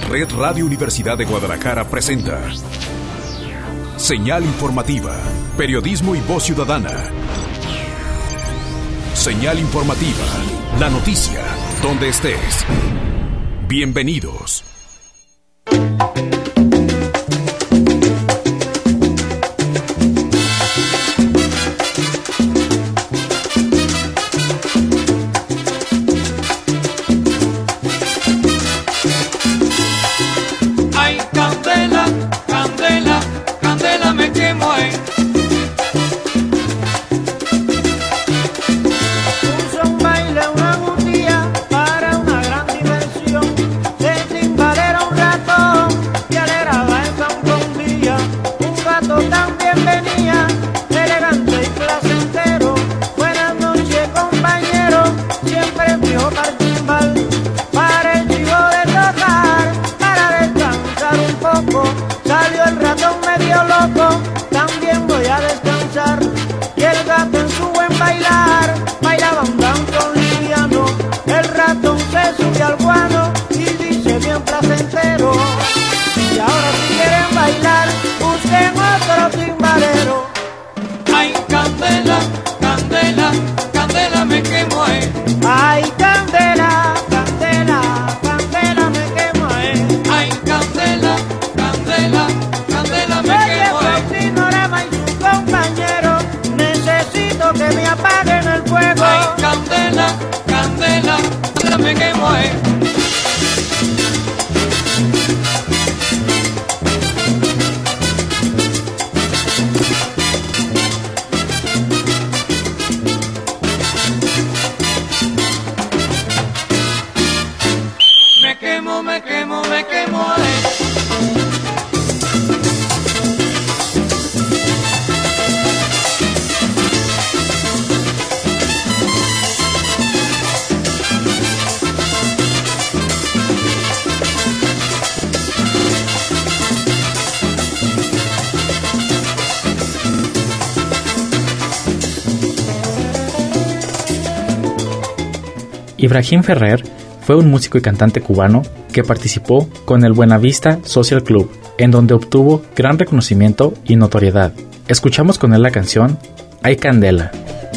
Red Radio Universidad de Guadalajara presenta Señal Informativa, periodismo y voz ciudadana. Señal Informativa, la noticia, donde estés. Bienvenidos. Ibrahim Ferrer fue un músico y cantante cubano que participó con el Buenavista Social Club, en donde obtuvo gran reconocimiento y notoriedad. Escuchamos con él la canción Hay Candela.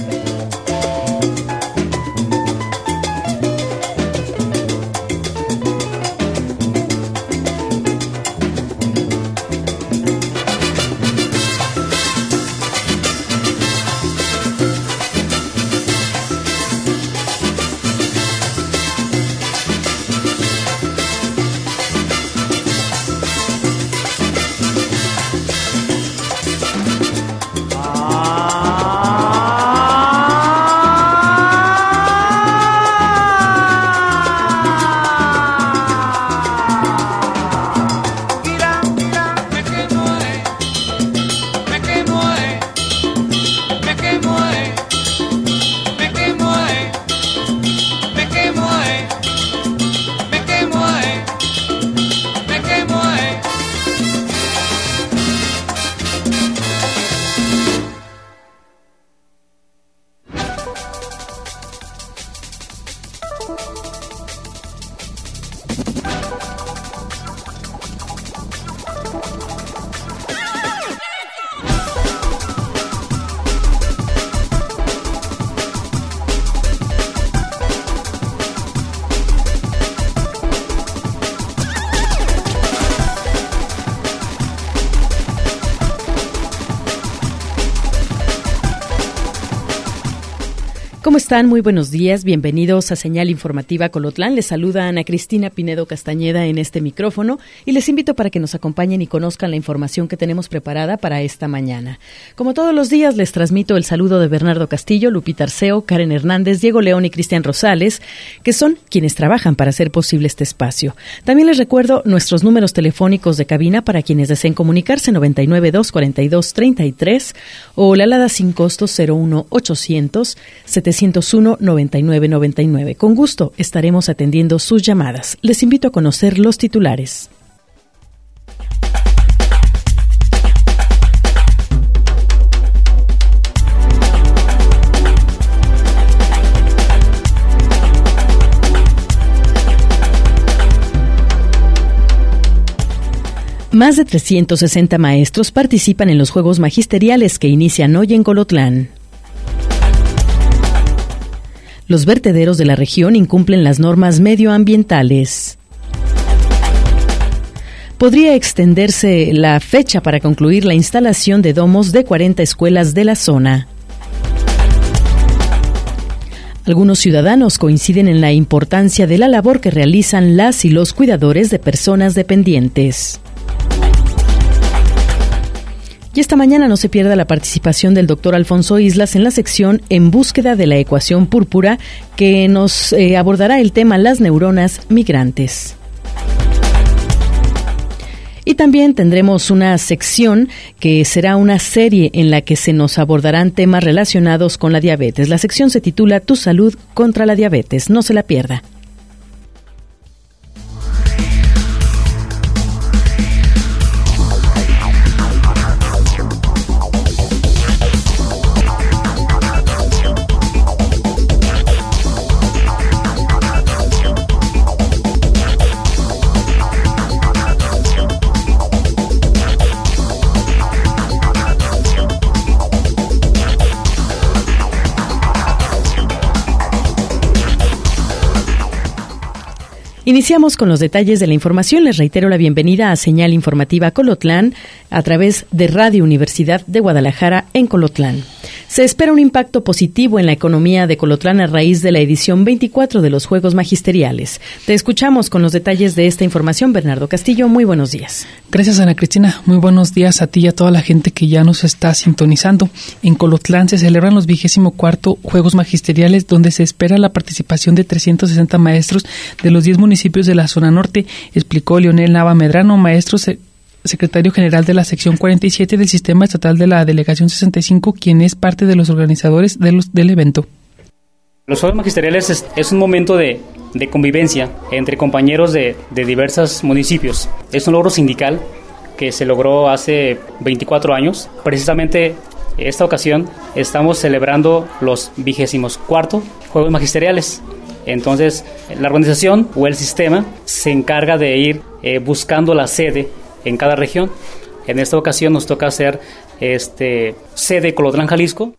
¿Cómo están? Muy buenos días. Bienvenidos a Señal Informativa Colotlán. Les saluda Ana Cristina Pinedo Castañeda en este micrófono y les invito para que nos acompañen y conozcan la información que tenemos preparada para esta mañana. Como todos los días, les transmito el saludo de Bernardo Castillo, Lupita Arceo, Karen Hernández, Diego León y Cristian Rosales, que son quienes trabajan para hacer posible este espacio. También les recuerdo nuestros números telefónicos de cabina para quienes deseen comunicarse, 99-242-33 o la alada sin costo 01800 701-9999. Con gusto estaremos atendiendo sus llamadas. Les invito a conocer los titulares. Más de 360 maestros participan en los Juegos Magisteriales que inician hoy en Colotlán. Los vertederos de la región incumplen las normas medioambientales. Podría extenderse la fecha para concluir la instalación de domos de 40 escuelas de la zona. Algunos ciudadanos coinciden en la importancia de la labor que realizan las y los cuidadores de personas dependientes. Y esta mañana no se pierda la participación del doctor Alfonso Islas en la sección En búsqueda de la ecuación púrpura, que nos abordará el tema las neuronas migrantes. Y también tendremos una sección que será una serie en la que se nos abordarán temas relacionados con la diabetes. La sección se titula Tu salud contra la diabetes. No se la pierda. Iniciamos con los detalles de la información. Les reitero la bienvenida a Señal Informativa Colotlán a través de Radio Universidad de Guadalajara en Colotlán. Se espera un impacto positivo en la economía de Colotlán a raíz de la edición 24 de los Juegos Magisteriales. Te escuchamos con los detalles de esta información. Bernardo Castillo, muy buenos días. Gracias, Ana Cristina. Muy buenos días a ti y a toda la gente que ya nos está sintonizando. En Colotlán se celebran los 24 Juegos Magisteriales, donde se espera la participación de 360 maestros de los 10 municipios de la zona norte, explicó Leonel Nava Medrano, maestro secretario general de la sección 47 del Sistema Estatal de la Delegación 65, quien es parte de los organizadores del evento. Los Juegos Magisteriales es un momento de convivencia entre compañeros de diversos municipios. Es un logro sindical que se logró hace 24 años. Precisamente esta ocasión estamos celebrando los 24 Juegos Magisteriales. Entonces, la organización o el sistema se encarga de ir buscando la sede en cada región. En esta ocasión nos toca hacer sede Colotlán, Jalisco.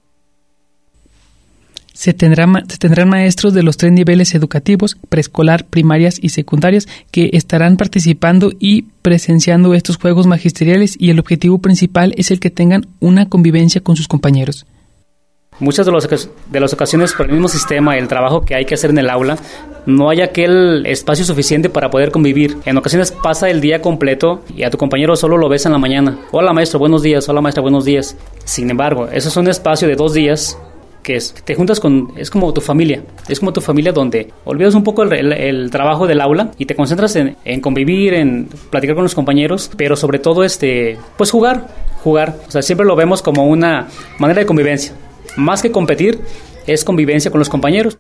Se tendrán maestros de los 3 niveles educativos, preescolar, primarias y secundarias, que estarán participando y presenciando estos Juegos Magisteriales, y el objetivo principal es el que tengan una convivencia con sus compañeros. Muchas de las ocasiones, por el mismo sistema, el trabajo que hay que hacer en el aula, no hay aquel espacio suficiente para poder convivir. En ocasiones pasa el día completo y a tu compañero solo lo ves en la mañana. Hola maestro, buenos días. Hola maestra, buenos días. Sin embargo, eso es un espacio de 2 días que te juntas es como tu familia. Es como tu familia, donde olvidas un poco el trabajo del aula y te concentras en convivir, en platicar con los compañeros, pero sobre todo pues jugar. O sea, siempre lo vemos como una manera de convivencia. Más que competir, es convivencia con los compañeros.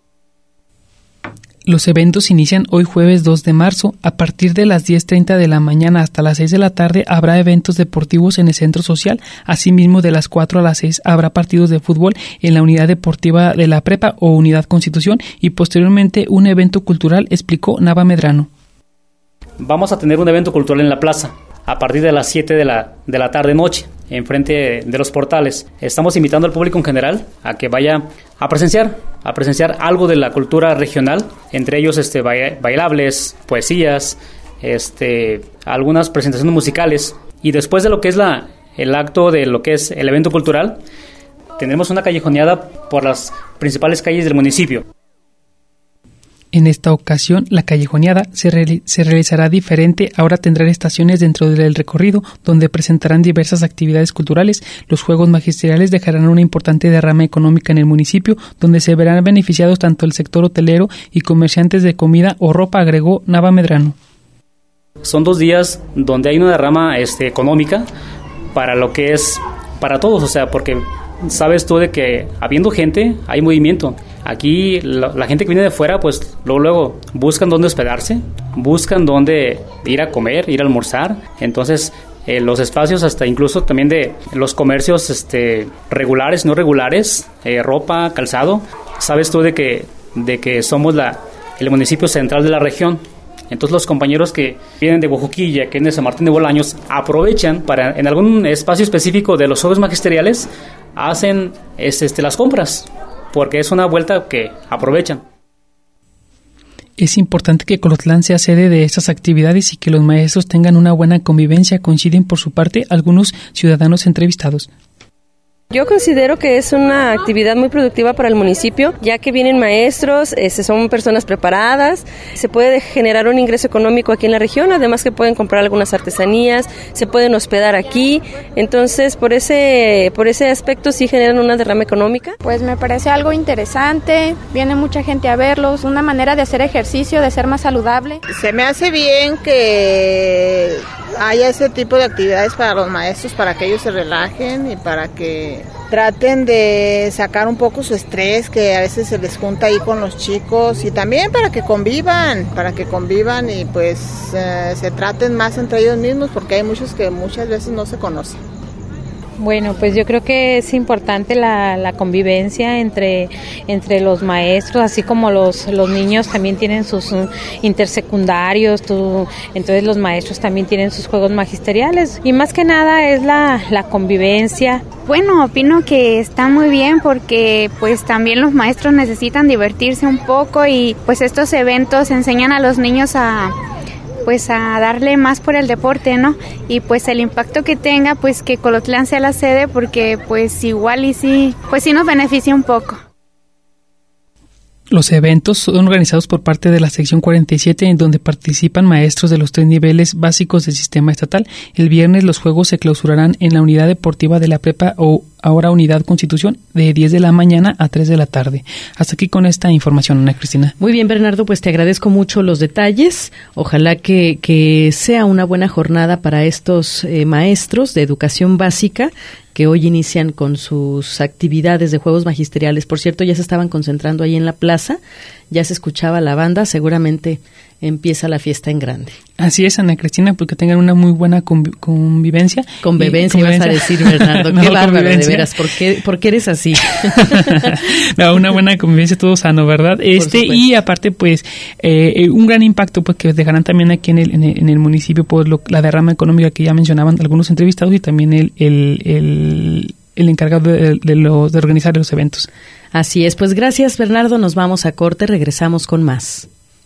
Los eventos inician hoy jueves 2 de marzo. A partir de las 10:30 de la mañana hasta las 6 de la tarde habrá eventos deportivos en el Centro Social. Asimismo, de las 4 a las 6 habrá partidos de fútbol en la unidad deportiva de la Prepa o Unidad Constitución, y posteriormente un evento cultural, explicó Nava Medrano. Vamos a tener un evento cultural en la plaza a partir de las 7 de la tarde-noche, enfrente de los portales. Estamos invitando al público en general a que vaya a presenciar algo de la cultura regional, entre ellos bailables, poesías, algunas presentaciones musicales. Y después de lo que es el acto de lo que es el evento cultural, tendremos una callejoneada por las principales calles del municipio. En esta ocasión, la callejoneada se realizará diferente. Ahora tendrán estaciones dentro del recorrido, donde presentarán diversas actividades culturales. Los Juegos Magisteriales dejarán una importante derrama económica en el municipio, donde se verán beneficiados tanto el sector hotelero y comerciantes de comida o ropa, agregó Nava Medrano. Son 2 días donde hay una derrama económica para lo que es para todos, o sea, porque sabes tú de que habiendo gente hay movimiento. Aquí la gente que viene de fuera, pues luego buscan dónde hospedarse, buscan dónde ir a comer, ir a almorzar. Entonces los espacios, hasta incluso también de los comercios regulares, no regulares, ropa, calzado. Sabes tú de que somos el municipio central de la región. Entonces los compañeros que vienen de Ojoquilla, que vienen de San Martín de Bolaños, aprovechan para en algún espacio específico de los juegos magisteriales, hacen las compras, porque es una vuelta que aprovechan. Es importante que Colotlán sea sede de estas actividades y que los maestros tengan una buena convivencia, coinciden por su parte algunos ciudadanos entrevistados. Yo considero que es una actividad muy productiva para el municipio, ya que vienen maestros, son personas preparadas, se puede generar un ingreso económico aquí en la región, además que pueden comprar algunas artesanías, se pueden hospedar aquí, entonces por ese aspecto sí generan una derrama económica. Pues me parece algo interesante, viene mucha gente a verlos, una manera de hacer ejercicio, de ser más saludable. Se me hace bien que haya ese tipo de actividades para los maestros, para que ellos se relajen y para que traten de sacar un poco su estrés que a veces se les junta ahí con los chicos, y también para que convivan y pues se traten más entre ellos mismos, porque hay muchos que muchas veces no se conocen. Bueno, pues yo creo que es importante la convivencia entre los maestros, así como los niños también tienen sus intersecundarios, entonces los maestros también tienen sus juegos magisteriales, y más que nada es la convivencia. Bueno, opino que está muy bien porque pues también los maestros necesitan divertirse un poco, y pues estos eventos enseñan a los niños a darle más por el deporte, ¿no? Y pues el impacto que tenga, pues que Colotlán sea la sede, porque pues igual y sí, pues sí nos beneficia un poco. Los eventos son organizados por parte de la sección 47, en donde participan maestros de los 3 niveles básicos del sistema estatal. El viernes los juegos se clausurarán en la unidad deportiva de la prepa, o ahora Unidad Constitución, de 10 de la mañana a 3 de la tarde. Hasta aquí con esta información, Ana Cristina. Muy bien, Bernardo, pues te agradezco mucho los detalles. Ojalá que sea una buena jornada para estos maestros de educación básica que hoy inician con sus actividades de juegos magisteriales. Por cierto, ya se estaban concentrando ahí en la plaza, ya se escuchaba la banda, seguramente empieza la fiesta en grande. Así es, Ana Cristina, porque tengan una muy buena convivencia. Convivencia, vas a decir, Bernardo. Qué bárbaro, de veras. ¿Por qué eres así? No, una buena convivencia, todo sano, ¿verdad? Y aparte, pues, un gran impacto, pues, que dejarán también aquí en el municipio, por la derrama económica que ya mencionaban algunos entrevistados, y también el encargado de organizar los eventos. Así es, pues gracias, Bernardo. Nos vamos a corte, regresamos con más.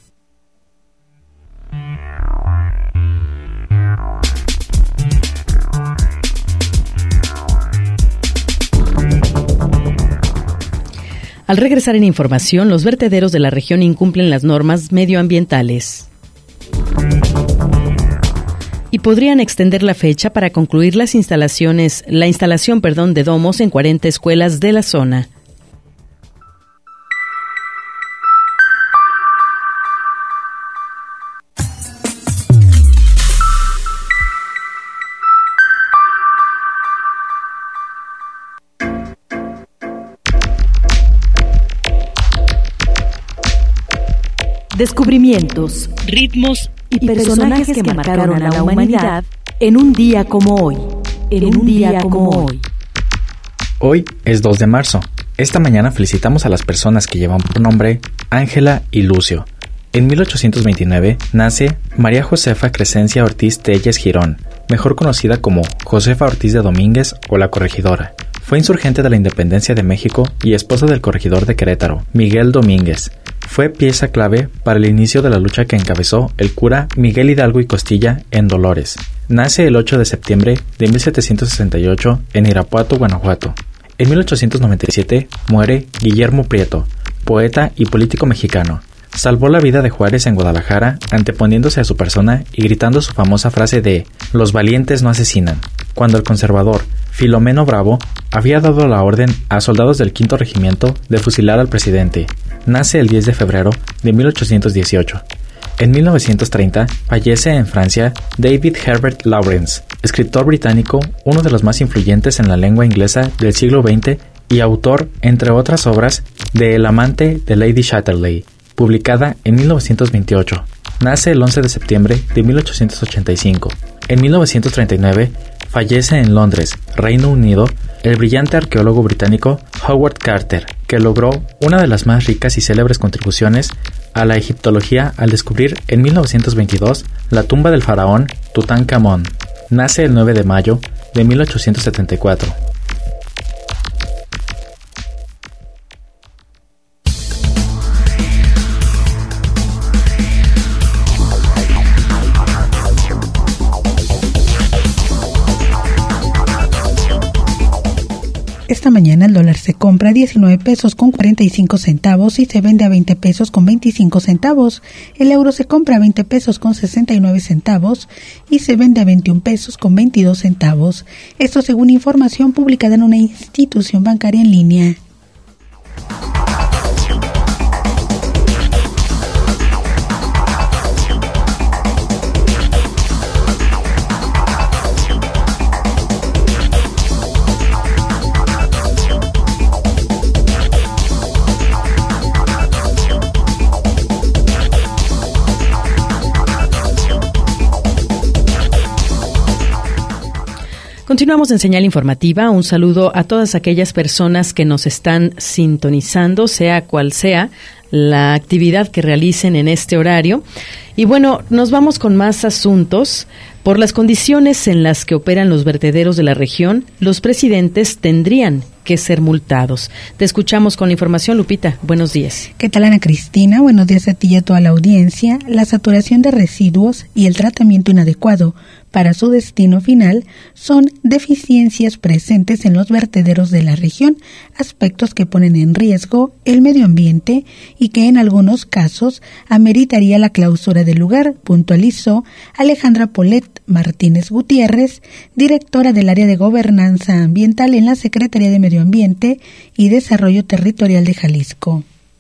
Al regresar en información, los vertederos de la región incumplen las normas medioambientales y podrían extender la fecha para concluir la instalación de domos en 40 escuelas de la zona. Descubrimientos, ritmos y personajes que marcaron a la humanidad en un día como hoy. Hoy es 2 de marzo. Esta mañana felicitamos a las personas que llevan por nombre Ángela y Lucio. En 1829 nace María Josefa Crescencia Ortiz Telles Girón, mejor conocida como Josefa Ortiz de Domínguez o la Corregidora. Fue insurgente de la independencia de México y esposa del corregidor de Querétaro, Miguel Domínguez. Fue pieza clave para el inicio de la lucha que encabezó el cura Miguel Hidalgo y Costilla en Dolores. Nace el 8 de septiembre de 1768 en Irapuato, Guanajuato. En 1897 muere Guillermo Prieto, poeta y político mexicano. Salvó la vida de Juárez en Guadalajara, anteponiéndose a su persona y gritando su famosa frase de «Los valientes no asesinan», cuando el conservador Filomeno Bravo había dado la orden a soldados del 5º Regimiento de fusilar al presidente. Nace el 10 de febrero de 1818. En 1930 fallece en Francia David Herbert Lawrence, escritor británico, uno de los más influyentes en la lengua inglesa del siglo XX y autor, entre otras obras, de El amante de Lady Chatterley, publicada en 1928. Nace el 11 de septiembre de 1885. En 1939 fallece en Londres, Reino Unido, el brillante arqueólogo británico Howard Carter, que logró una de las más ricas y célebres contribuciones a la egiptología al descubrir en 1922 la tumba del faraón Tutankamón. Nace el 9 de mayo de 1874. Esta mañana el dólar se compra a 19 pesos con 45 centavos y se vende a 20 pesos con 25 centavos. El euro se compra a 20 pesos con 69 centavos y se vende a 21 pesos con 22 centavos. Esto según información publicada en una institución bancaria en línea. Continuamos en Señal Informativa. Un saludo a todas aquellas personas que nos están sintonizando, sea cual sea la actividad que realicen en este horario. Y bueno, nos vamos con más asuntos. Por las condiciones en las que operan los vertederos de la región, los presidentes tendrían que ser multados. Te escuchamos con la información, Lupita. Buenos días. ¿Qué tal, Ana Cristina? Buenos días a ti y a toda la audiencia. La saturación de residuos y el tratamiento inadecuado para su destino final son deficiencias presentes en los vertederos de la región, aspectos que ponen en riesgo el medio ambiente y que en algunos casos ameritaría la clausura del lugar, puntualizó Alejandra Polet Martínez Gutiérrez, directora del área de gobernanza ambiental en la Secretaría de Medio Ambiente y Desarrollo Territorial de Jalisco.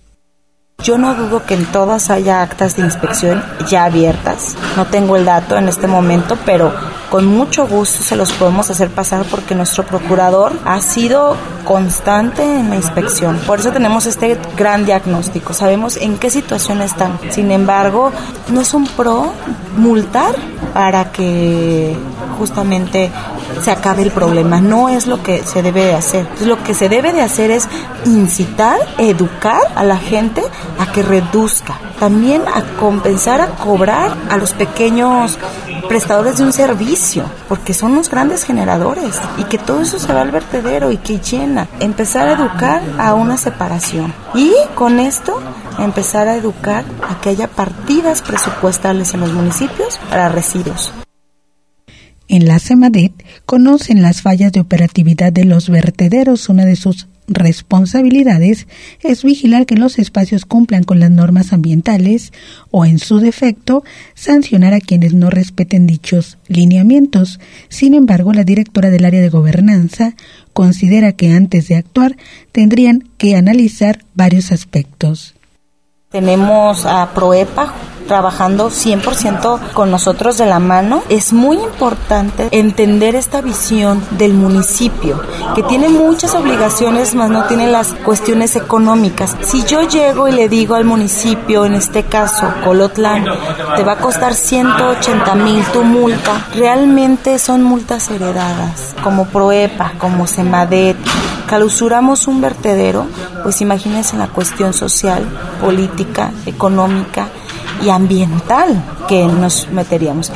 Yo no dudo que en todas haya actas de inspección ya abiertas. No tengo el dato en este momento, pero con mucho gusto se los podemos hacer pasar porque nuestro procurador ha sido constante en la inspección. Por eso tenemos este gran diagnóstico. Sabemos en qué situación están. Sin embargo, no es un pro multar para que justamente se acabe el problema. No es lo que se debe de hacer. Entonces, lo que se debe de hacer es incitar, educar a la gente a que reduzca. También a compensar, a cobrar a los pequeños prestadores de un servicio, porque son los grandes generadores, y que todo eso se va al vertedero y que llena. Empezar a educar a una separación y con esto empezar a educar a que haya partidas presupuestales en los municipios para residuos. En la Semadet conocen las fallas de operatividad de los vertederos. Una de sus responsabilidades es vigilar que los espacios cumplan con las normas ambientales o, en su defecto, sancionar a quienes no respeten dichos lineamientos. Sin embargo, la directora del área de gobernanza considera que antes de actuar tendrían que analizar varios aspectos. Tenemos a Proepa trabajando 100% con nosotros de la mano. Es muy importante entender esta visión del municipio, que tiene muchas obligaciones, más no tiene las cuestiones económicas. Si yo llego y le digo al municipio, en este caso Colotlán, te va a costar 180,000 tu multa, realmente son multas heredadas, como Proepa, como Semadet. Clausuramos un vertedero, pues imagínense la cuestión social, política, económica y ambiental que nos meteríamos.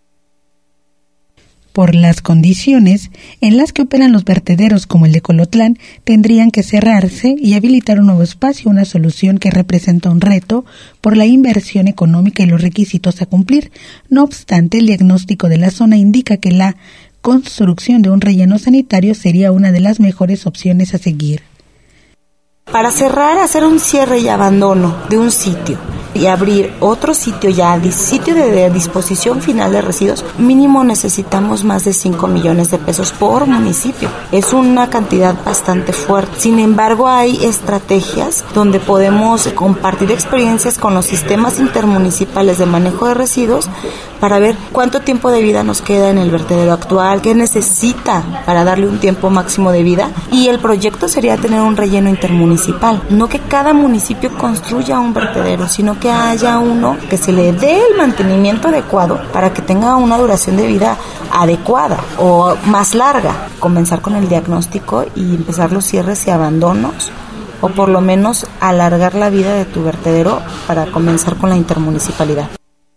Por las condiciones en las que operan los vertederos como el de Colotlán, tendrían que cerrarse y habilitar un nuevo espacio, una solución que representa un reto por la inversión económica y los requisitos a cumplir. No obstante, el diagnóstico de la zona indica que la construcción de un relleno sanitario sería una de las mejores opciones a seguir. Para cerrar, hacer un cierre y abandono de un sitio y abrir otro sitio ya, sitio de disposición final de residuos, mínimo necesitamos más de 5 millones de pesos por municipio. Es una cantidad bastante fuerte. Sin embargo, hay estrategias donde podemos compartir experiencias con los sistemas intermunicipales de manejo de residuos para ver cuánto tiempo de vida nos queda en el vertedero actual, qué necesita para darle un tiempo máximo de vida, y el proyecto sería tener un relleno intermunicipal. No que cada municipio construya un vertedero, sino que haya uno que se le dé el mantenimiento adecuado para que tenga una duración de vida adecuada o más larga. Comenzar con el diagnóstico y empezar los cierres y abandonos o por lo menos alargar la vida de tu vertedero para comenzar con la intermunicipalidad.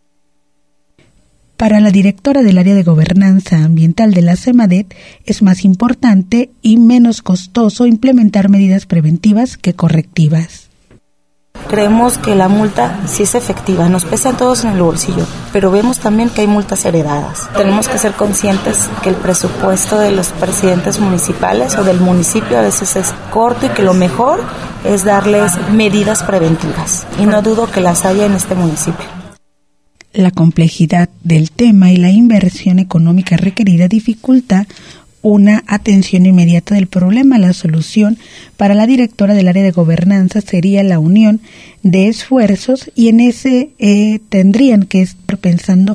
Para la directora del área de gobernanza ambiental de la CEMADET, es más importante y menos costoso implementar medidas preventivas que correctivas. Creemos que la multa sí es efectiva, nos pesan todos en el bolsillo, pero vemos también que hay multas heredadas. Tenemos que ser conscientes que el presupuesto de los presidentes municipales o del municipio a veces es corto y que lo mejor es darles medidas preventivas, y no dudo que las haya en este municipio. La complejidad del tema y la inversión económica requerida dificulta una atención inmediata del problema. La solución para la directora del área de gobernanza sería la unión de esfuerzos y en ese tendrían que estar pensando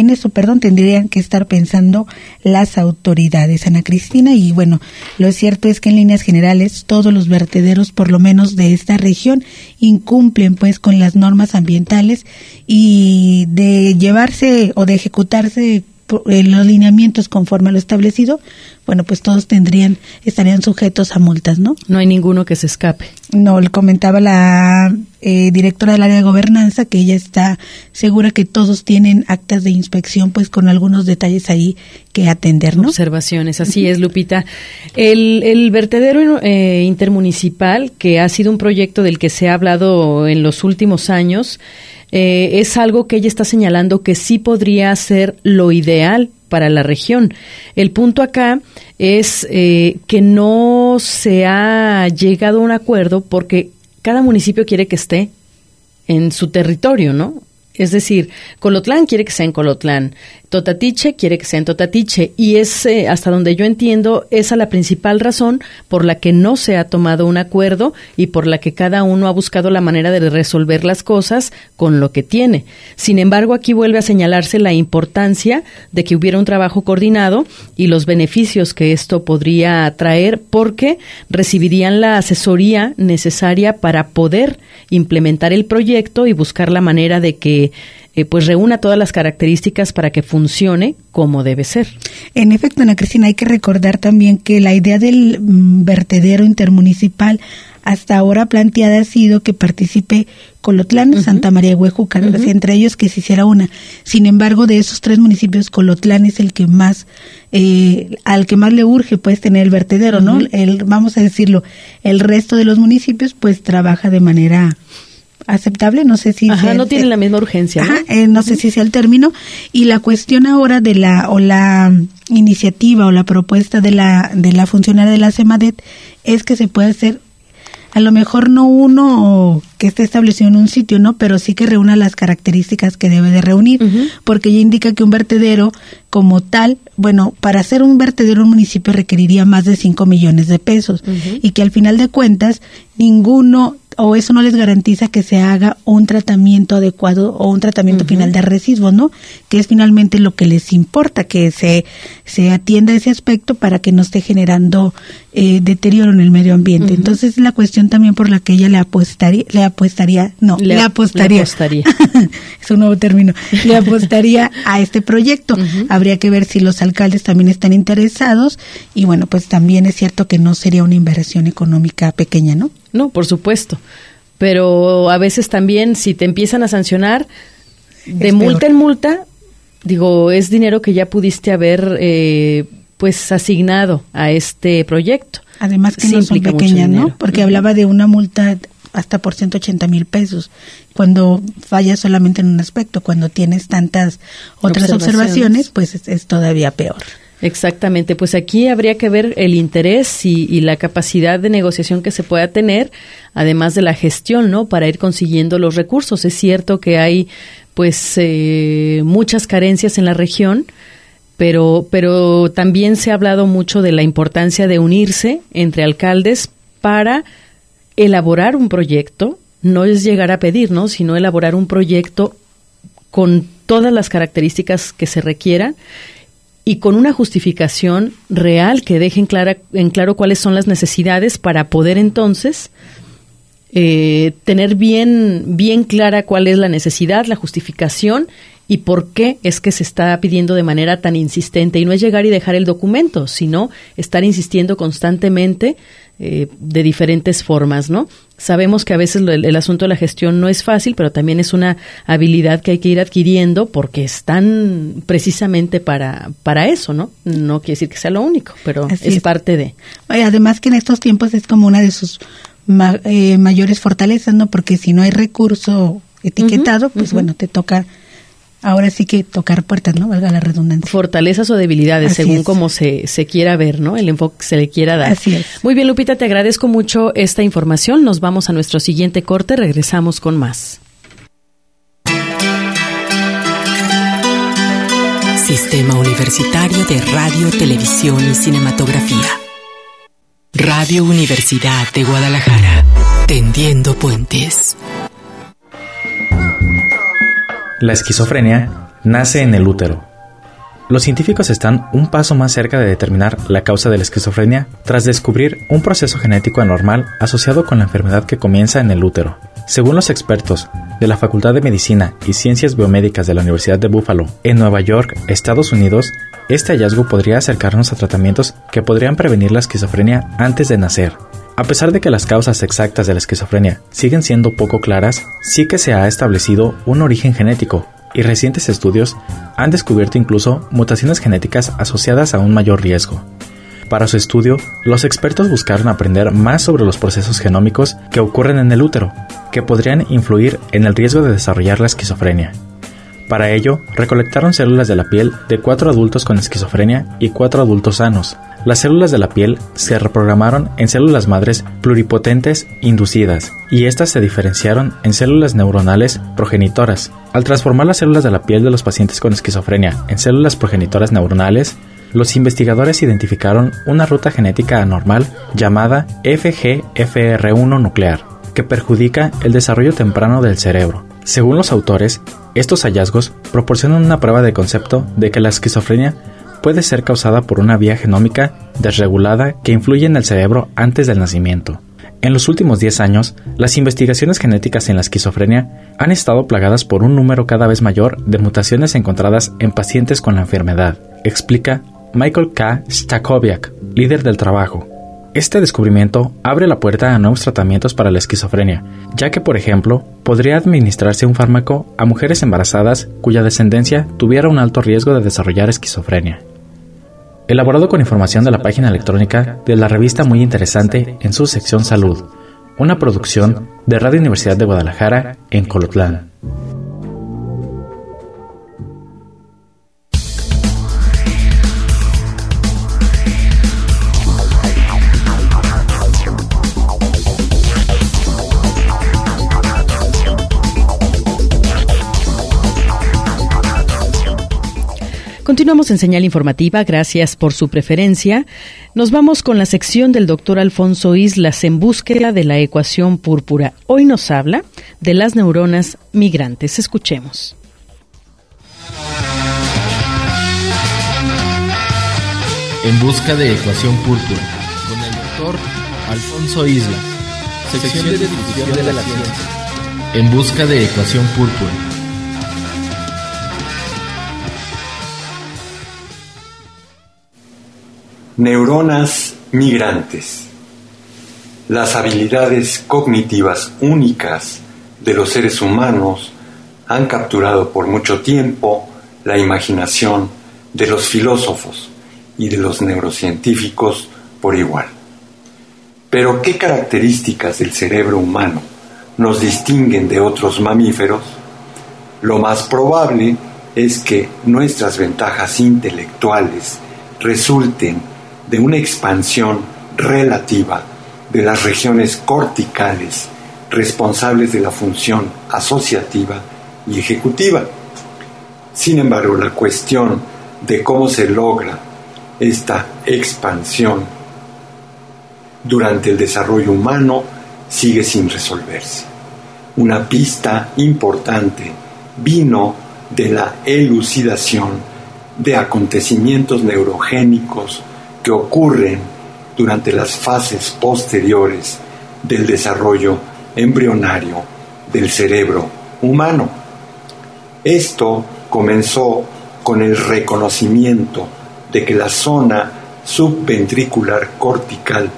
las autoridades, Ana Cristina. Y bueno, lo cierto es que en líneas generales todos los vertederos, por lo menos de esta región, incumplen pues con las normas ambientales, y de llevarse o de ejecutarse los lineamientos conforme a lo establecido, bueno, pues todos estarían sujetos a multas, ¿no? No hay ninguno que se escape. No, le comentaba la directora del área de gobernanza que ella está segura que todos tienen actas de inspección, pues con algunos detalles ahí que atender, ¿no? Observaciones, así es, Lupita. El vertedero intermunicipal, que ha sido un proyecto del que se ha hablado en los últimos años, es algo que ella está señalando que sí podría ser lo ideal para la región. El punto acá es que no se ha llegado a un acuerdo porque cada municipio quiere que esté en su territorio, ¿no? Es decir, Colotlán quiere que sea en Colotlán, Totatiche quiere que sea en Totatiche, y es, hasta donde yo entiendo, esa la principal razón por la que no se ha tomado un acuerdo y por la que cada uno ha buscado la manera de resolver las cosas con lo que tiene. Sin embargo, aquí vuelve a señalarse la importancia de que hubiera un trabajo coordinado y los beneficios que esto podría traer, porque recibirían la asesoría necesaria para poder implementar el proyecto y buscar la manera de que pues reúna todas las características para que funcione como debe ser. En efecto, Ana Cristina, hay que recordar también que la idea del vertedero intermunicipal hasta ahora planteada ha sido que participe Colotlán, Santa María de Huejuca, entre ellos que se hiciera una. Sin embargo, de esos 3 municipios, Colotlán es el que más, al que más le urge pues tener el vertedero, ¿no? Vamos a decirlo, el resto de los municipios pues trabaja de manera aceptable, no sé si no tienen la misma urgencia, ¿no? No sé si sea el término. Y la cuestión ahora de la iniciativa o la propuesta de la funcionaria de la CEMADET es que se puede hacer, a lo mejor no uno que esté establecido en un sitio, ¿no? Pero sí que reúna las características que debe de reunir, porque ella indica que un vertedero como tal, bueno, para hacer un vertedero un municipio requeriría más de 5 millones de pesos, y que al final de cuentas ninguno o eso no les garantiza que se haga un tratamiento adecuado o un tratamiento final de residuos, ¿no? Que es finalmente lo que les importa, que se atienda ese aspecto para que no esté generando deterioro en el medio ambiente. Entonces, la cuestión también por la que ella le apostaría. Es un nuevo término. Le apostaría a este proyecto. Habría que ver si los alcaldes también están interesados, y bueno, pues también es cierto que no sería una inversión económica pequeña, ¿no? No, por supuesto, pero a veces también si te empiezan a sancionar de multa en multa, digo, es dinero que ya pudiste haber pues asignado a este proyecto. Además que no son pequeñas, ¿no? Porque hablaba de una multa hasta por 180,000 pesos cuando fallas solamente en un aspecto. Cuando tienes tantas otras observaciones, pues es todavía peor. Exactamente, pues aquí habría que ver el interés y la capacidad de negociación que se pueda tener, además de la gestión, ¿no? Para ir consiguiendo los recursos. Es cierto que hay pues muchas carencias en la región, pero también se ha hablado mucho de la importancia de unirse entre alcaldes para elaborar un proyecto. No es llegar a pedir, ¿no? Sino elaborar un proyecto con todas las características que se requieran y con una justificación real que deje en claro cuáles son las necesidades para poder entonces tener bien clara cuál es la necesidad, la justificación y por qué es que se está pidiendo de manera tan insistente. Y no es llegar y dejar el documento, sino estar insistiendo constantemente de diferentes formas, ¿no? Sabemos que a veces el asunto de la gestión no es fácil, pero también es una habilidad que hay que ir adquiriendo porque están precisamente para eso, ¿no? No quiere decir que sea lo único, pero es parte de. Además que en estos tiempos es como una de sus mayores fortalezas, ¿no? Porque si no hay recurso etiquetado, pues bueno, te toca ahora sí que tocar puertas, ¿no? Valga la redundancia. Fortalezas o debilidades, Así según es. como se quiera ver, ¿no? El enfoque que se le quiera dar. Así es. Muy bien, Lupita, te agradezco mucho esta información. Nos vamos a nuestro siguiente corte, regresamos con más. Sistema Universitario de Radio, Televisión y Cinematografía. Radio Universidad de Guadalajara. Tendiendo puentes. La esquizofrenia nace en el útero. Los científicos están un paso más cerca de determinar la causa de la esquizofrenia tras descubrir un proceso genético anormal asociado con la enfermedad que comienza en el útero. Según los expertos de la Facultad de Medicina y Ciencias Biomédicas de la Universidad de Buffalo, en Nueva York, Estados Unidos, este hallazgo podría acercarnos a tratamientos que podrían prevenir la esquizofrenia antes de nacer. A pesar de que las causas exactas de la esquizofrenia siguen siendo poco claras, sí que se ha establecido un origen genético y recientes estudios han descubierto incluso mutaciones genéticas asociadas a un mayor riesgo. Para su estudio, los expertos buscaron aprender más sobre los procesos genómicos que ocurren en el útero, que podrían influir en el riesgo de desarrollar la esquizofrenia. Para ello, recolectaron células de la piel de 4 adultos con esquizofrenia y 4 adultos sanos. Las células de la piel se reprogramaron en células madres pluripotentes inducidas, y estas se diferenciaron en células neuronales progenitoras. Al transformar las células de la piel de los pacientes con esquizofrenia en células progenitoras neuronales, los investigadores identificaron una ruta genética anormal llamada FGFR1 nuclear, que perjudica el desarrollo temprano del cerebro. Según los autores, estos hallazgos proporcionan una prueba de concepto de que la esquizofrenia puede ser causada por una vía genómica desregulada que influye en el cerebro antes del nacimiento. En los últimos 10 años, las investigaciones genéticas en la esquizofrenia han estado plagadas por un número cada vez mayor de mutaciones encontradas en pacientes con la enfermedad, explica Michael K. Stachowiak, líder del trabajo. Este descubrimiento abre la puerta a nuevos tratamientos para la esquizofrenia, ya que, por ejemplo, podría administrarse un fármaco a mujeres embarazadas cuya descendencia tuviera un alto riesgo de desarrollar esquizofrenia. Elaborado con información de la página electrónica de la revista Muy Interesante en su sección Salud, una producción de Radio Universidad de Guadalajara en Colotlán. Continuamos en Señal Informativa, gracias por su preferencia. Nos vamos con la sección del doctor Alfonso Islas en búsqueda de la ecuación púrpura. Hoy nos habla de las neuronas migrantes. Escuchemos. En busca de ecuación púrpura, con el doctor Alfonso Islas, sección de difusión de la ciencia. En busca de ecuación púrpura. Neuronas migrantes. Las habilidades cognitivas únicas de los seres humanos han capturado por mucho tiempo la imaginación de los filósofos y de los neurocientíficos por igual. Pero, ¿qué características del cerebro humano nos distinguen de otros mamíferos? Lo más probable es que nuestras ventajas intelectuales resulten de una expansión relativa de las regiones corticales responsables de la función asociativa y ejecutiva. Sin embargo, la cuestión de cómo se logra esta expansión durante el desarrollo humano sigue sin resolverse. Una pista importante vino de la elucidación de acontecimientos neurogénicos que ocurren durante las fases posteriores del desarrollo embrionario del cerebro humano. Esto comenzó con el reconocimiento de que la zona subventricular cortical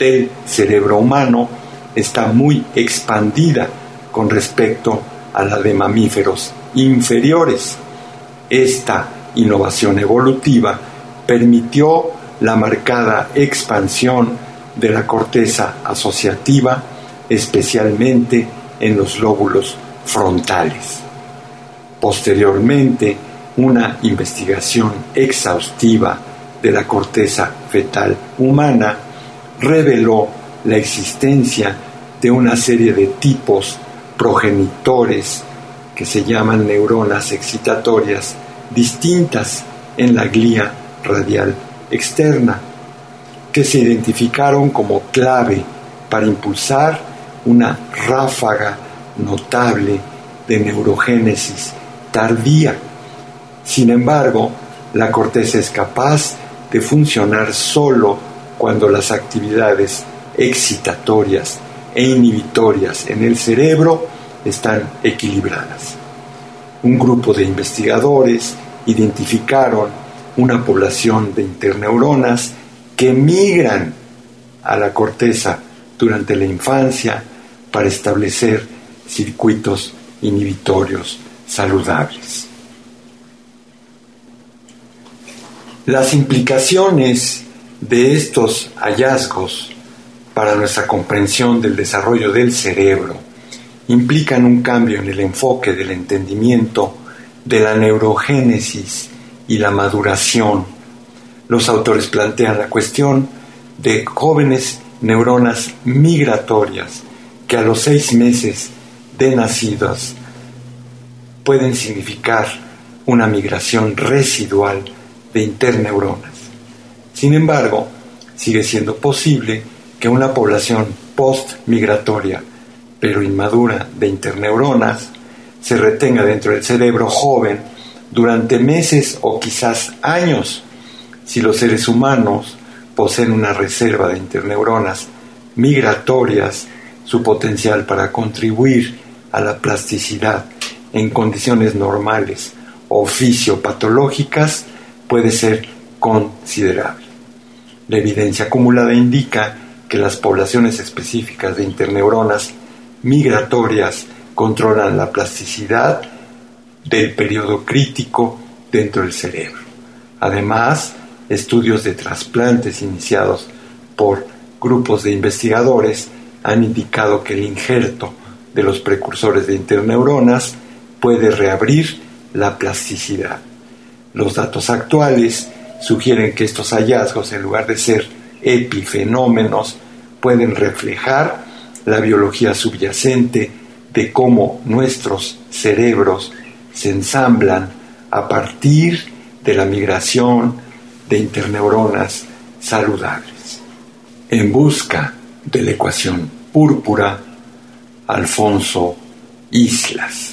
del cerebro humano está muy expandida con respecto a la de mamíferos inferiores. Esta innovación evolutiva permitió la marcada expansión de la corteza asociativa, especialmente en los lóbulos frontales. Posteriormente, una investigación exhaustiva de la corteza fetal humana reveló la existencia de una serie de tipos progenitores que se llaman neuronas excitatorias distintas en la glía radial externa, que se identificaron como clave para impulsar una ráfaga notable de neurogénesis tardía. Sin embargo, la corteza es capaz de funcionar solo cuando las actividades excitatorias e inhibitorias en el cerebro están equilibradas. Un grupo de investigadores identificaron una población de interneuronas que migran a la corteza durante la infancia para establecer circuitos inhibitorios saludables. Las implicaciones de estos hallazgos para nuestra comprensión del desarrollo del cerebro implican un cambio en el enfoque del entendimiento de la neurogénesis y la maduración. Los autores plantean la cuestión de jóvenes neuronas migratorias que a los 6 meses de nacidas pueden significar una migración residual de interneuronas. Sin embargo, sigue siendo posible que una población post-migratoria, pero inmadura de interneuronas, se retenga dentro del cerebro joven durante meses o quizás años. Si los seres humanos poseen una reserva de interneuronas migratorias, su potencial para contribuir a la plasticidad en condiciones normales o fisiopatológicas puede ser considerable. La evidencia acumulada indica que las poblaciones específicas de interneuronas migratorias controlan la plasticidad del periodo crítico dentro del cerebro. Además, estudios de trasplantes iniciados por grupos de investigadores han indicado que el injerto de los precursores de interneuronas puede reabrir la plasticidad. Los datos actuales sugieren que estos hallazgos, en lugar de ser epifenómenos, pueden reflejar la biología subyacente de cómo nuestros cerebros se ensamblan a partir de la migración de interneuronas saludables. En busca de la ecuación púrpura, Alfonso Islas.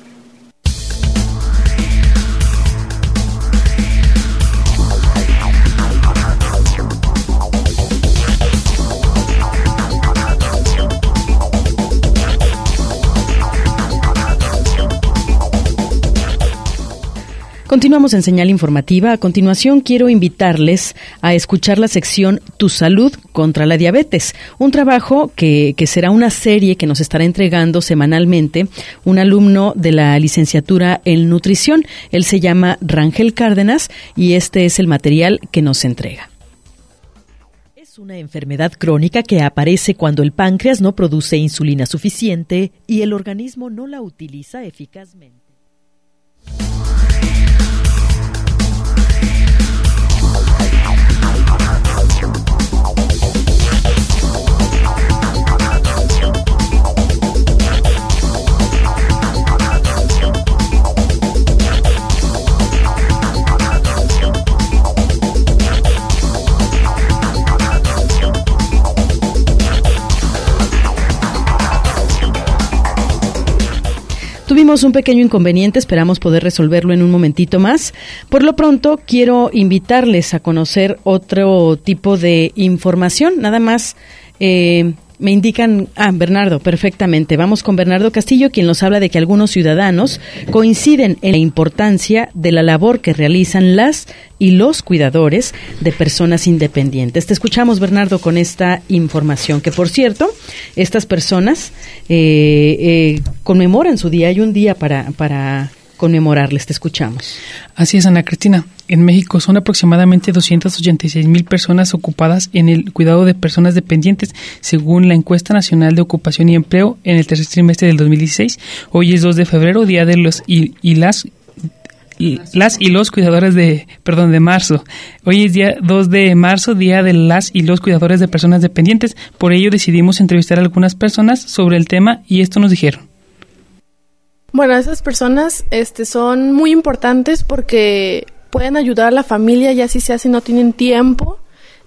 Continuamos en Señal Informativa. A continuación quiero invitarles a escuchar la sección Tu Salud contra la Diabetes, un trabajo que será una serie que nos estará entregando semanalmente un alumno de la licenciatura en nutrición. Él se llama Rangel Cárdenas y este es el material que nos entrega. Es una enfermedad crónica que aparece cuando el páncreas no produce insulina suficiente y el organismo no la utiliza eficazmente. Tuvimos un pequeño inconveniente, esperamos poder resolverlo en un momentito más. Por lo pronto, quiero invitarles a conocer otro tipo de información, nada más Me indican, Bernardo, perfectamente. Vamos con Bernardo Castillo, quien nos habla de que algunos ciudadanos coinciden en la importancia de la labor que realizan las y los cuidadores de personas independientes. Te escuchamos, Bernardo, con esta información, que por cierto, estas personas conmemoran su día. Hay un día para conmemorarles. Te escuchamos. Así es, Ana Cristina. En México son aproximadamente 286,000 personas ocupadas en el cuidado de personas dependientes, según la Encuesta Nacional de Ocupación y Empleo en el tercer trimestre del 2016. Hoy es 2 de febrero, día de los las y los cuidadores de marzo. Hoy es día 2 de marzo, día de las y los cuidadores de personas dependientes. Por ello decidimos entrevistar a algunas personas sobre el tema y esto nos dijeron. Bueno, esas personas son muy importantes porque pueden ayudar a la familia, ya si no tienen tiempo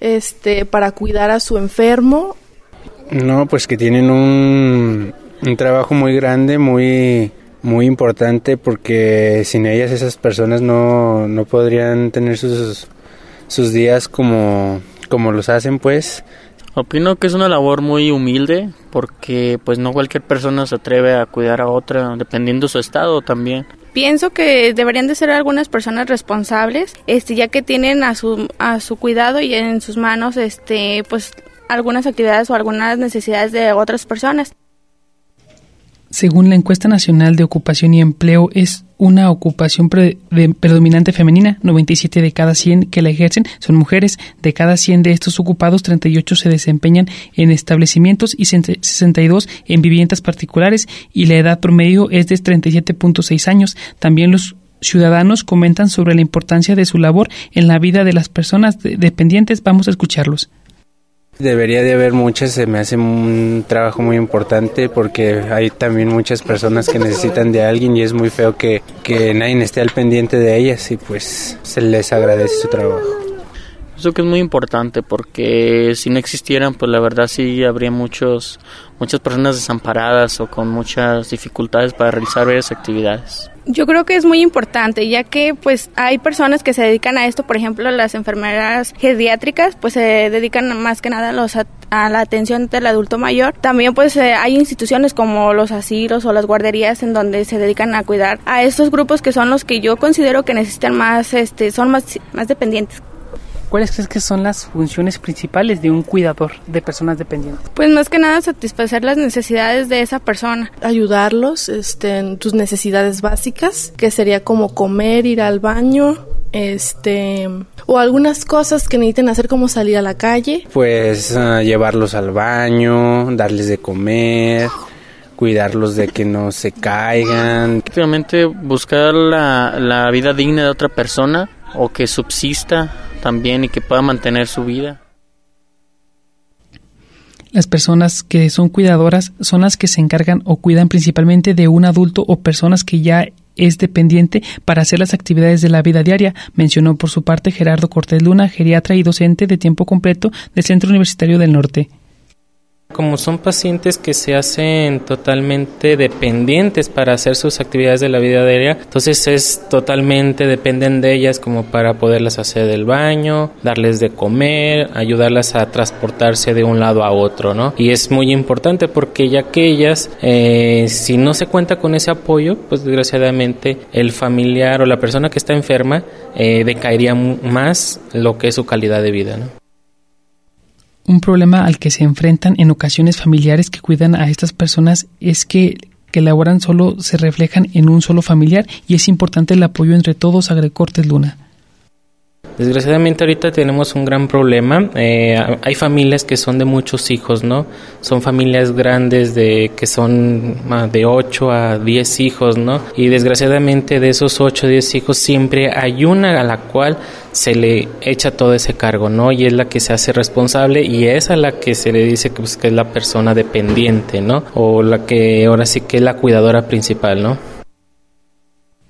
para cuidar a su enfermo. No, pues que tienen un trabajo muy grande, muy importante, porque sin ellas esas personas no podrían tener sus días como los hacen, pues. Opino que es una labor muy humilde, porque pues no cualquier persona se atreve a cuidar a otra, dependiendo su estado también. Pienso que deberían de ser algunas personas responsables, ya que tienen a su cuidado y en sus manos, pues algunas actividades o algunas necesidades de otras personas. Según la Encuesta Nacional de Ocupación y Empleo, es una ocupación predominante femenina. 97 de cada 100 que la ejercen son mujeres. De cada 100 de estos ocupados, 38 se desempeñan en establecimientos y 62 en viviendas particulares, y la edad promedio es de 37.6 años. También los ciudadanos comentan sobre la importancia de su labor en la vida de las personas dependientes. Vamos a escucharlos. Debería de haber muchas, se me hace un trabajo muy importante porque hay también muchas personas que necesitan de alguien y es muy feo que nadie esté al pendiente de ellas, y pues se les agradece su trabajo. Eso que es muy importante, porque si no existieran, pues la verdad sí habría muchas personas desamparadas o con muchas dificultades para realizar varias actividades. Yo creo que es muy importante, ya que pues hay personas que se dedican a esto, por ejemplo las enfermeras geriátricas pues se dedican más que nada a la atención del adulto mayor. También pues hay instituciones como los asilos o las guarderías en donde se dedican a cuidar a estos grupos, que son los que yo considero que necesitan más, son más dependientes. ¿Cuáles crees que son las funciones principales de un cuidador de personas dependientes? Pues más que nada satisfacer las necesidades de esa persona. Ayudarlos en sus necesidades básicas, que sería como comer, ir al baño, o algunas cosas que necesiten hacer, como salir a la calle. Pues llevarlos al baño, darles de comer, cuidarlos de que no se caigan. Prácticamente buscar la vida digna de otra persona, o que subsista también y que pueda mantener su vida. Las personas que son cuidadoras son las que se encargan o cuidan principalmente de un adulto o personas que ya es dependiente para hacer las actividades de la vida diaria, mencionó por su parte Gerardo Cortés Luna, geriatra y docente de tiempo completo del Centro Universitario del Norte. Como son pacientes que se hacen totalmente dependientes para hacer sus actividades de la vida diaria, entonces dependen de ellas como para poderlas hacer del baño, darles de comer, ayudarlas a transportarse de un lado a otro, ¿no? Y es muy importante porque ya que ellas, si no se cuenta con ese apoyo, pues desgraciadamente el familiar o la persona que está enferma decaería más lo que es su calidad de vida, ¿no? Un problema al que se enfrentan en ocasiones familiares que cuidan a estas personas es que laboran solo se reflejan en un solo familiar, y es importante el apoyo entre todos, agregó Cortés Luna. Desgraciadamente ahorita tenemos un gran problema. Hay familias que son de muchos hijos, ¿no? Son familias grandes que son de 8 a 10 hijos, ¿no? Y desgraciadamente de esos 8 o 10 hijos siempre hay una a la cual se le echa todo ese cargo, ¿no? Y es la que se hace responsable, y es a la que se le dice que es la persona dependiente, ¿no? O la que ahora sí que es la cuidadora principal, ¿no?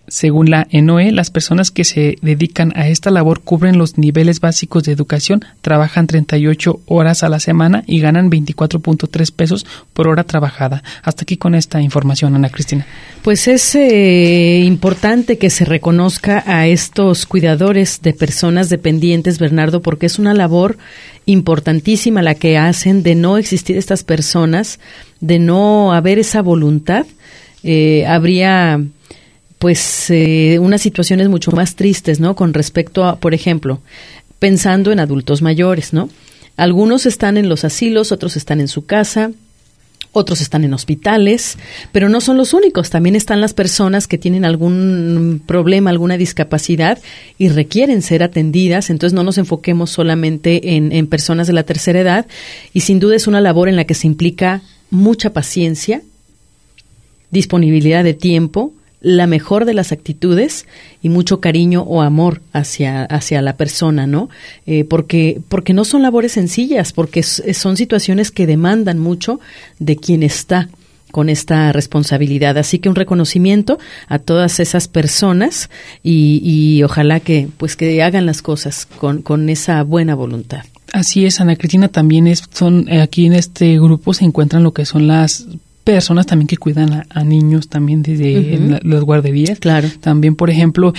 Según la ENOE, las personas que se dedican a esta labor cubren los niveles básicos de educación, trabajan 38 horas a la semana y ganan 24.3 pesos por hora trabajada. Hasta aquí con esta información, Ana Cristina. Pues es importante que se reconozca a estos cuidadores de personas dependientes, Bernardo, porque es una labor importantísima la que hacen de no existir estas personas, de no haber esa voluntad. Habría pues unas situaciones mucho más tristes, ¿no? Con respecto a, por ejemplo, pensando en adultos mayores, ¿no? Algunos están en los asilos, otros están en su casa, otros están en hospitales, pero no son los únicos. También están las personas que tienen algún problema, alguna discapacidad y requieren ser atendidas. Entonces no nos enfoquemos solamente en personas de la tercera edad, y sin duda es una labor en la que se implica mucha paciencia, disponibilidad de tiempo, la mejor de las actitudes y mucho cariño o amor hacia la persona, ¿no? Porque no son labores sencillas, porque son situaciones que demandan mucho de quien está con esta responsabilidad. Así que un reconocimiento a todas esas personas y ojalá que hagan las cosas con esa buena voluntad. Así es, Ana Cristina, también aquí en este grupo se encuentran lo que son las personas también que cuidan a niños también desde en las guarderías. Claro. También, por ejemplo,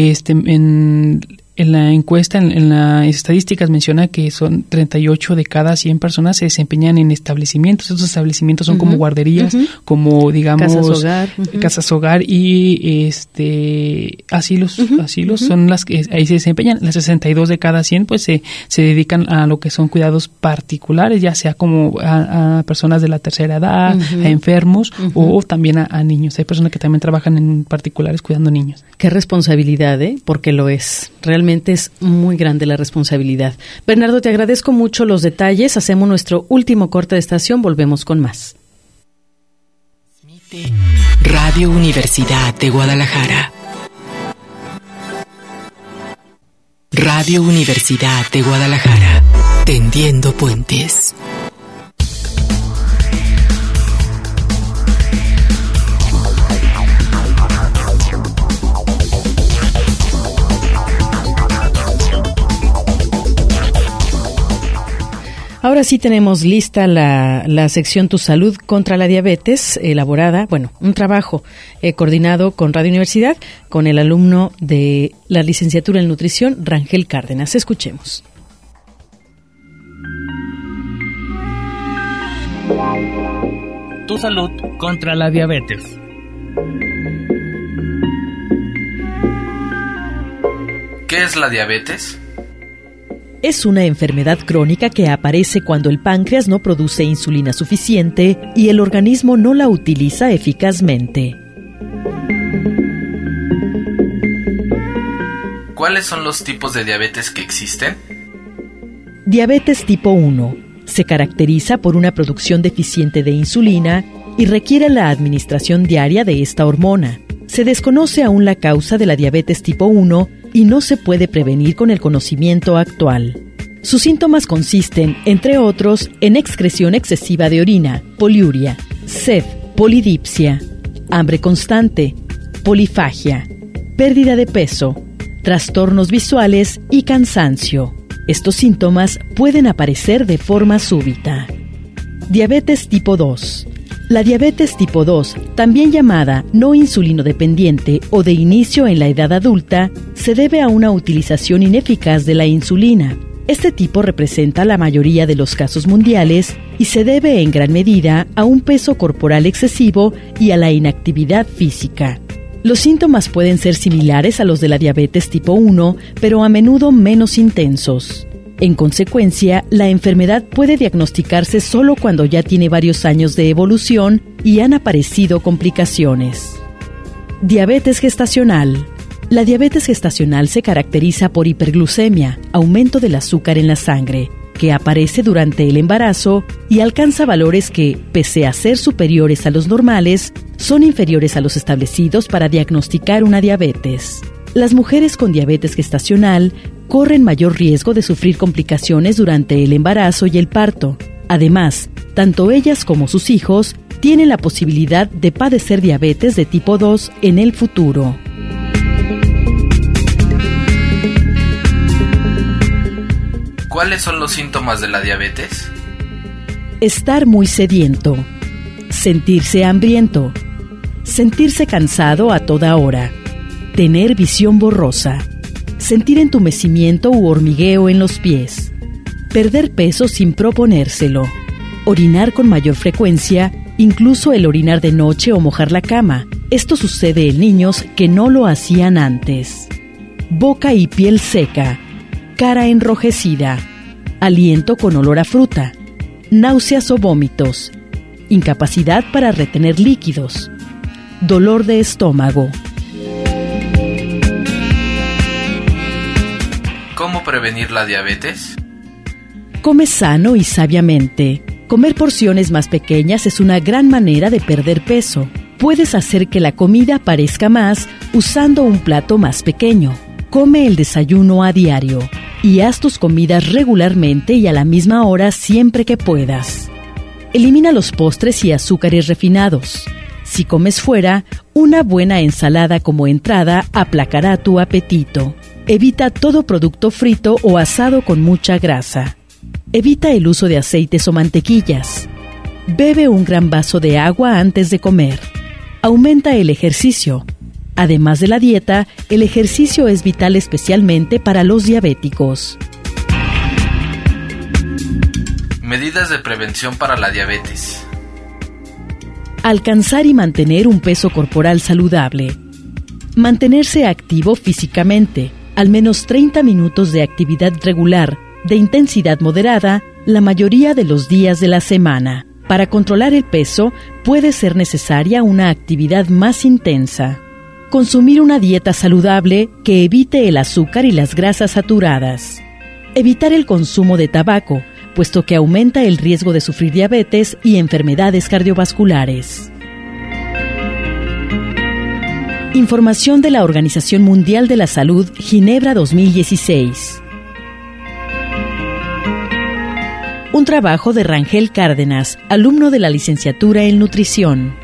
en la encuesta, en las estadísticas menciona que son 38 de cada 100 personas se desempeñan en establecimientos. Esos establecimientos son como guarderías, como digamos casas hogar y asilos. Asilos son las que ahí se desempeñan. Las 62 de cada 100 pues se dedican a lo que son cuidados particulares, ya sea como a personas de la tercera edad, a enfermos o también a niños. Hay personas que también trabajan en particulares cuidando niños. Qué responsabilidad, porque lo es. Realmente es muy grande la responsabilidad. Bernardo, te agradezco mucho los detalles. Hacemos nuestro último corte de estación. Volvemos con más. Radio Universidad de Guadalajara. Radio Universidad de Guadalajara. Tendiendo puentes. Ahora sí tenemos lista la sección Tu Salud contra la Diabetes, elaborada, un trabajo coordinado con Radio Universidad, con el alumno de la licenciatura en nutrición, Rangel Cárdenas. Escuchemos. Tu Salud contra la Diabetes. ¿Qué es la diabetes? Es una enfermedad crónica que aparece cuando el páncreas no produce insulina suficiente y el organismo no la utiliza eficazmente. ¿Cuáles son los tipos de diabetes que existen? Diabetes tipo 1. Se caracteriza por una producción deficiente de insulina y requiere la administración diaria de esta hormona. Se desconoce aún la causa de la diabetes tipo 1 y no se puede prevenir con el conocimiento actual. Sus síntomas consisten, entre otros, en excreción excesiva de orina, poliuria, sed, polidipsia, hambre constante, polifagia, pérdida de peso, trastornos visuales y cansancio. Estos síntomas pueden aparecer de forma súbita. Diabetes tipo 2. La diabetes tipo 2, también llamada no insulinodependiente o de inicio en la edad adulta, se debe a una utilización ineficaz de la insulina. Este tipo representa la mayoría de los casos mundiales y se debe en gran medida a un peso corporal excesivo y a la inactividad física. Los síntomas pueden ser similares a los de la diabetes tipo 1, pero a menudo menos intensos. En consecuencia, la enfermedad puede diagnosticarse solo cuando ya tiene varios años de evolución y han aparecido complicaciones. Diabetes gestacional. La diabetes gestacional se caracteriza por hiperglucemia, aumento del azúcar en la sangre, que aparece durante el embarazo y alcanza valores que, pese a ser superiores a los normales, son inferiores a los establecidos para diagnosticar una diabetes. Las mujeres con diabetes gestacional corren mayor riesgo de sufrir complicaciones durante el embarazo y el parto. Además, tanto ellas como sus hijos tienen la posibilidad de padecer diabetes de tipo 2 en el futuro. ¿Cuáles son los síntomas de la diabetes? Estar muy sediento, sentirse hambriento, sentirse cansado a toda hora, tener visión borrosa, sentir entumecimiento u hormigueo en los pies, perder peso sin proponérselo, orinar con mayor frecuencia, incluso el orinar de noche o mojar la cama. Esto sucede en niños que no lo hacían antes. Boca y piel seca, cara enrojecida, aliento con olor a fruta, náuseas o vómitos, incapacidad para retener líquidos, dolor de estómago. ¿Cómo prevenir la diabetes? Come sano y sabiamente. Comer porciones más pequeñas es una gran manera de perder peso. Puedes hacer que la comida parezca más usando un plato más pequeño. Come el desayuno a diario y haz tus comidas regularmente y a la misma hora siempre que puedas. Elimina los postres y azúcares refinados. Si comes fuera, una buena ensalada como entrada aplacará tu apetito. Evita todo producto frito o asado con mucha grasa. Evita el uso de aceites o mantequillas. Bebe un gran vaso de agua antes de comer. Aumenta el ejercicio. Además de la dieta, el ejercicio es vital especialmente para los diabéticos. Medidas de prevención para la diabetes. Alcanzar y mantener un peso corporal saludable. Mantenerse activo físicamente. Al menos 30 minutos de actividad regular, de intensidad moderada, la mayoría de los días de la semana. Para controlar el peso, puede ser necesaria una actividad más intensa. Consumir una dieta saludable que evite el azúcar y las grasas saturadas. Evitar el consumo de tabaco, puesto que aumenta el riesgo de sufrir diabetes y enfermedades cardiovasculares. Información de la Organización Mundial de la Salud, Ginebra 2016. Un trabajo de Rangel Cárdenas, alumno de la licenciatura en nutrición.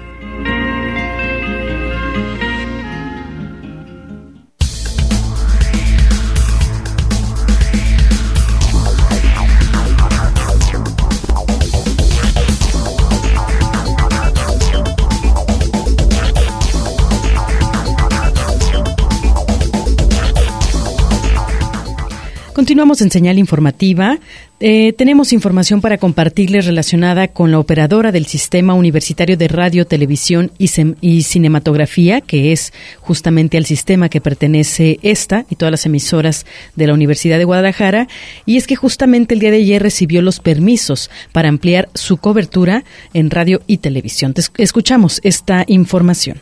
Continuamos en Señal Informativa. Tenemos información para compartirles relacionada con la operadora del Sistema Universitario de Radio, Televisión y Cinematografía, que es justamente al sistema que pertenece esta y todas las emisoras de la Universidad de Guadalajara. Y es que justamente el día de ayer recibió los permisos para ampliar su cobertura en radio y televisión. Escuchamos esta información.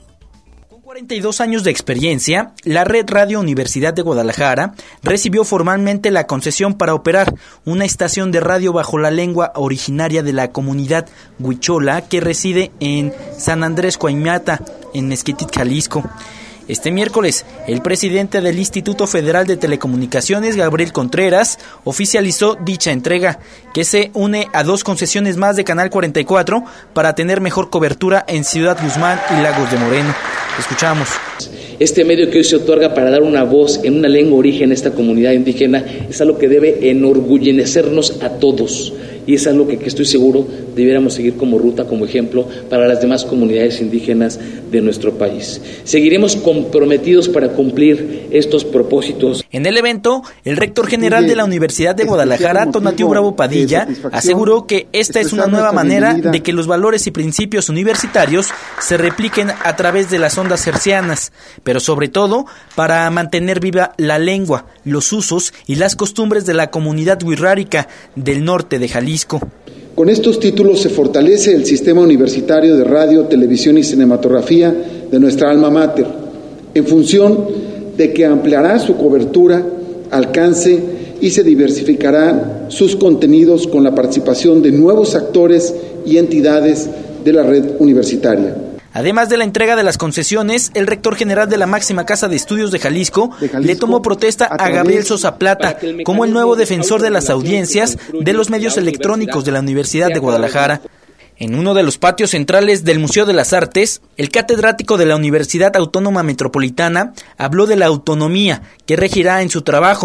42 años de experiencia, la Red Radio Universidad de Guadalajara recibió formalmente la concesión para operar una estación de radio bajo la lengua originaria de la comunidad huichola que reside en San Andrés Coaimata, en Mezquitic, Jalisco. Este miércoles, el presidente del Instituto Federal de Telecomunicaciones, Gabriel Contreras, oficializó dicha entrega, que se une a 2 concesiones más de Canal 44 para tener mejor cobertura en Ciudad Guzmán y Lagos de Moreno. Escuchamos. Este medio que hoy se otorga para dar una voz en una lengua origen a esta comunidad indígena es algo que debe enorgullecernos a todos. Y es algo que estoy seguro debiéramos seguir como ruta, como ejemplo para las demás comunidades indígenas de nuestro país. Seguiremos comprometidos para cumplir estos propósitos. En el evento, el rector general de la Universidad de Guadalajara, Tonatiuh Bravo Padilla, aseguró que esta es una nueva manera de que los valores y principios universitarios se repliquen a través de las ondas hercianas, pero sobre todo para mantener viva la lengua, los usos y las costumbres de la comunidad wixárika del norte de Jalisco. Con estos títulos se fortalece el sistema universitario de radio, televisión y cinematografía de nuestra alma mater, en función de que ampliará su cobertura, alcance y se diversificarán sus contenidos con la participación de nuevos actores y entidades de la red universitaria. Además de la entrega de las concesiones, el rector general de la máxima casa de estudios de Jalisco le tomó protesta a Gabriel Sosa Plata como el nuevo defensor de las audiencias de los medios electrónicos de la Universidad de Guadalajara. En uno de los patios centrales del Museo de las Artes, el catedrático de la Universidad Autónoma Metropolitana habló de la autonomía que regirá en su trabajo,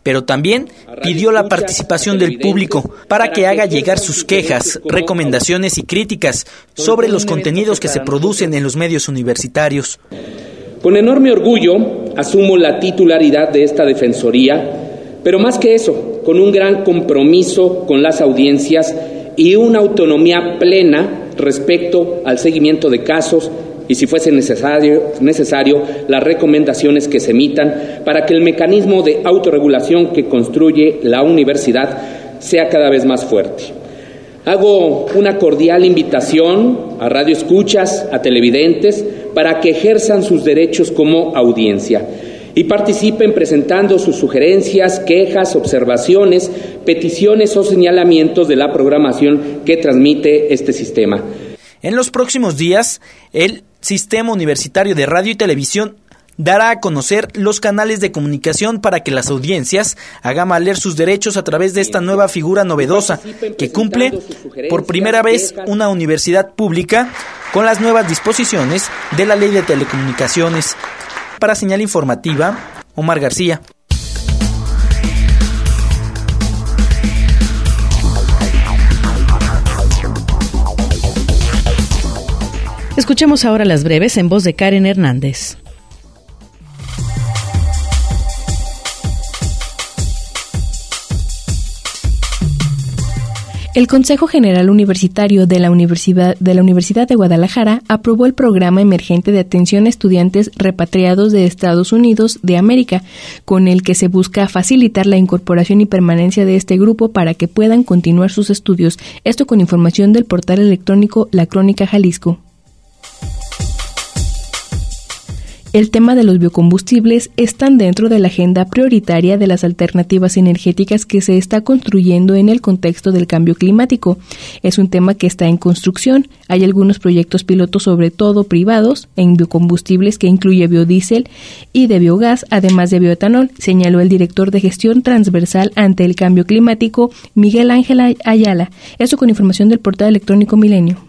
pero también pidió la participación del público para que haga llegar sus quejas, recomendaciones y críticas sobre los contenidos que se producen en los medios universitarios. Con enorme orgullo asumo la titularidad de esta defensoría, pero más que eso, con un gran compromiso con las audiencias y una autonomía plena respecto al seguimiento de casos y, si fuese necesario, las recomendaciones que se emitan para que el mecanismo de autorregulación que construye la universidad sea cada vez más fuerte. Hago una cordial invitación a radioescuchas, a televidentes, para que ejerzan sus derechos como audiencia y participen presentando sus sugerencias, quejas, observaciones, peticiones o señalamientos de la programación que transmite este sistema. En los próximos días, el Sistema Universitario de Radio y Televisión dará a conocer los canales de comunicación para que las audiencias hagan valer sus derechos a través de esta nueva figura novedosa que cumple por primera vez una universidad pública con las nuevas disposiciones de la Ley de Telecomunicaciones. Para Señal Informativa, Omar García. Escuchemos ahora las breves en voz de Karen Hernández. El Consejo General Universitario de la Universidad de Guadalajara aprobó el Programa Emergente de Atención a Estudiantes Repatriados de Estados Unidos de América, con el que se busca facilitar la incorporación y permanencia de este grupo para que puedan continuar sus estudios. Esto con información del portal electrónico La Crónica Jalisco. El tema de los biocombustibles están dentro de la agenda prioritaria de las alternativas energéticas que se está construyendo en el contexto del cambio climático. Es un tema que está en construcción. Hay algunos proyectos pilotos, sobre todo privados, en biocombustibles que incluye biodiesel y de biogás, además de bioetanol, señaló el director de gestión transversal ante el cambio climático, Miguel Ángel Ayala. Esto con información del portal electrónico Milenio.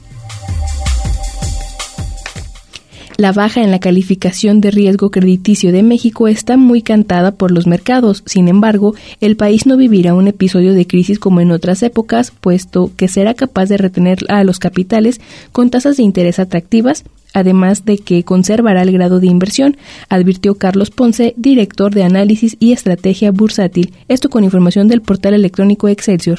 La baja en la calificación de riesgo crediticio de México está muy cantada por los mercados. Sin embargo, el país no vivirá un episodio de crisis como en otras épocas, puesto que será capaz de retener a los capitales con tasas de interés atractivas, además de que conservará el grado de inversión, advirtió Carlos Ponce, director de análisis y estrategia bursátil. Esto con información del portal electrónico Excelsior.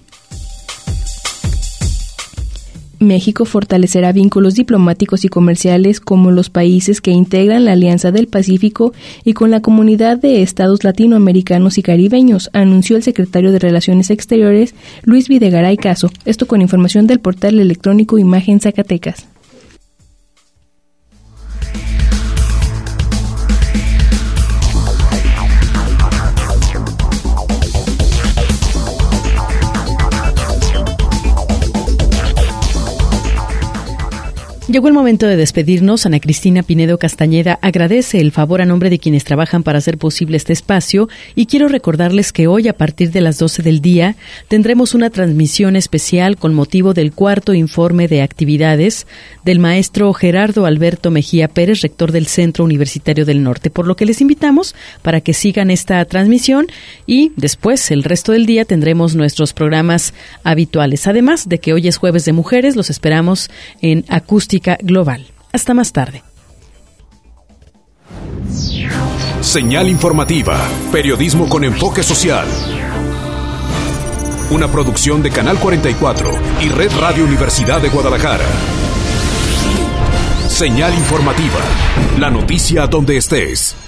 México fortalecerá vínculos diplomáticos y comerciales con los países que integran la Alianza del Pacífico y con la comunidad de estados latinoamericanos y caribeños, anunció el secretario de Relaciones Exteriores, Luis Videgaray Caso. Esto con información del portal electrónico Imagen Zacatecas. Llegó el momento de despedirnos. Ana Cristina Pinedo Castañeda agradece el favor a nombre de quienes trabajan para hacer posible este espacio y quiero recordarles que hoy a partir de las 12 del día tendremos una transmisión especial con motivo del cuarto informe de actividades del maestro Gerardo Alberto Mejía Pérez, rector del Centro Universitario del Norte, por lo que les invitamos para que sigan esta transmisión y después el resto del día tendremos nuestros programas habituales. Además de que hoy es Jueves de Mujeres, los esperamos en Acústica Global. Hasta más tarde. Señal informativa, periodismo con enfoque social. Una producción de Canal 44 y Red Radio Universidad de Guadalajara. Señal informativa, la noticia donde estés.